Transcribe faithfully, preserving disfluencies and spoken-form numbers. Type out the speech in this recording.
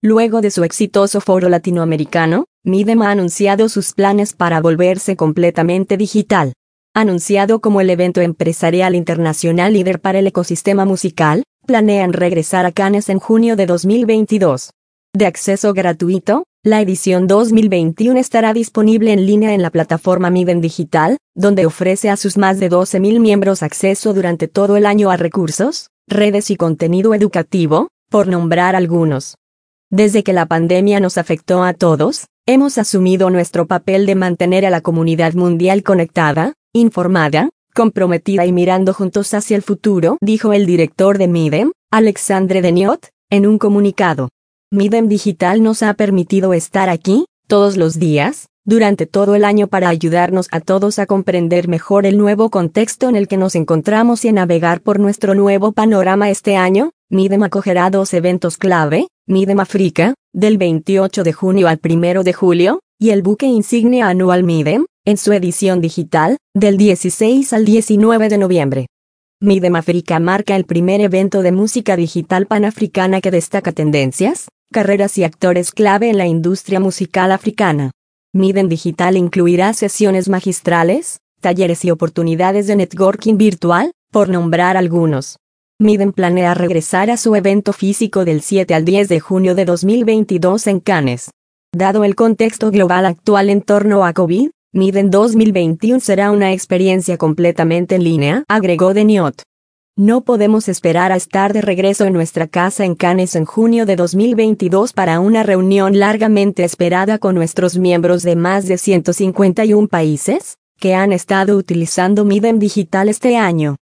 Luego de su exitoso foro latinoamericano, Midem ha anunciado sus planes para volverse completamente digital. Anunciado como el evento empresarial internacional líder para el ecosistema musical, planean regresar a Cannes en junio de dos mil veintidós. De acceso gratuito, la edición dos mil veintiuno estará disponible en línea en la plataforma Midem Digital, donde ofrece a sus más de doce mil miembros acceso durante todo el año a recursos, redes y contenido educativo, por nombrar algunos. Desde que la pandemia nos afectó a todos, hemos asumido nuestro papel de mantener a la comunidad mundial conectada, informada, comprometida y mirando juntos hacia el futuro, dijo el director de Midem, Alexandre Deniot, en un comunicado. Midem Digital nos ha permitido estar aquí, todos los días, durante todo el año para ayudarnos a todos a comprender mejor el nuevo contexto en el que nos encontramos y a navegar por nuestro nuevo panorama este año. Midem acogerá dos eventos clave, Midem África, del veintiocho de junio al primero de julio, y el buque insignia anual Midem, en su edición digital, del dieciséis al diecinueve de noviembre. Midem África marca el primer evento de música digital panafricana que destaca tendencias, carreras y actores clave en la industria musical africana. Midem Digital incluirá sesiones magistrales, talleres y oportunidades de networking virtual, por nombrar algunos. Midem planea regresar a su evento físico del siete al diez de junio de dos mil veintidós en Cannes. Dado el contexto global actual en torno a COVID, Midem dos mil veintiuno será una experiencia completamente en línea, agregó Deniot. No podemos esperar a estar de regreso en nuestra casa en Cannes en junio de dos mil veintidós para una reunión largamente esperada con nuestros miembros de más de ciento cincuenta y uno países, que han estado utilizando Midem Digital este año.